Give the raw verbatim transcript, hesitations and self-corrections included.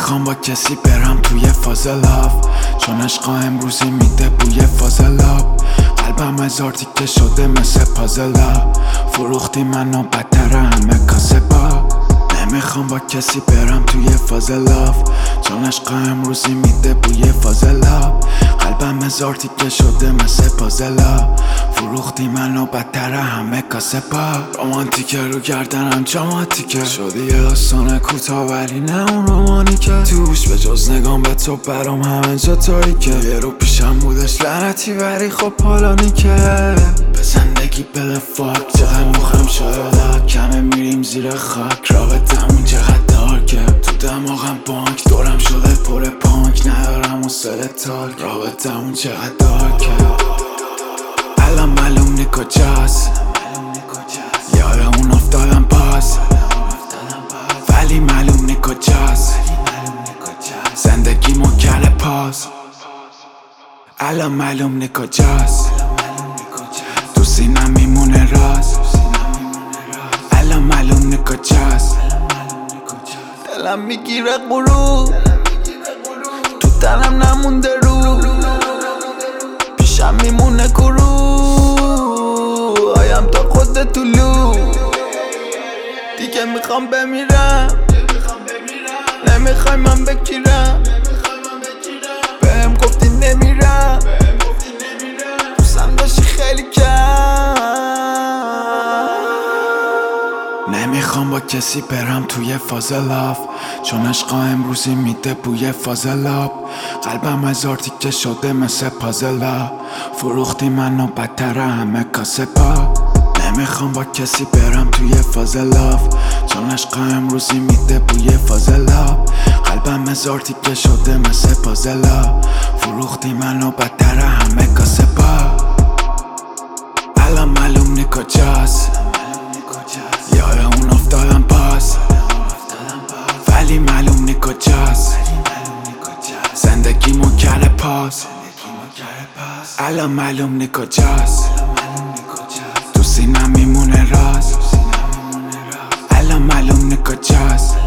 نمیخوام با کسی برم توی فاز لاف، چون عشقا امروزی میده بوی فاز لاب. قلبم هزار تیکه شده مثل پازلا، فروختی منو بدتر همه کاسبا. نمیخوام با کسی برم توی فاز لاف، چون عشقا امروزی میده بوی فاز لاب. قلبم هزار تیکه شده مثل پازلا، فروختی منو بدتر همه کاسبا. رومانتیکه رو گردنم جاماتیکه، شدی یه داستان کوتاه ولی نه اون رومانیکه. توش به جز نگام به تو برام همه جا تاریکه. یه رو پیشم بودش لعنتی ولی خب حالا نیکه. به زندگی بده فاک، چقدر مخم شده کمه میریم زیر خاک. رابطمون چقدر دارکه، تو دماغم بانک دورم شده پر پانک. ندارم حوصله تالک، رابطمون چقدر دارکه. الان معلوم نی کجاست، یاد اون افتادم باز، ولی معلوم نی کجاست. زندگی مو کرده پاس، الان معلوم نی کجاست. تو سینم میمونه راست، الان معلوم نی کجاست. دلم میگیره غروب، تو تنم نمونده رو، پیشم میمونه کرو. آیم تا خود طلوع، دیگه میخوام بمیرم، نمیخوای من بکیرم. بهم گفتی نمیرم، دوستم داشتی خیلی کم. نمیخوام با کسی برم توی فاز لاف، چون عشقا امروزی میده بوی فاز لاب. قلبم هزار تیکه شده مثل پازلا، فروختی منو بدتر همه کاسبا. نمیخوام با کسی برم توی فاز لاف، چون عشقا امروزی میده بوی فاز لاب. قلبم هزار تیکه شده مثل پازلا، فروختی منو بدتر همه کاسبا. الان معلوم نی کجاست، یاد اون افتادم باز، ولی معلوم نی کجاست. زندگی مو کرده پاس، الان معلوم نی کجاست. تو سینم میمونه راست، الان معلوم نی کجاست.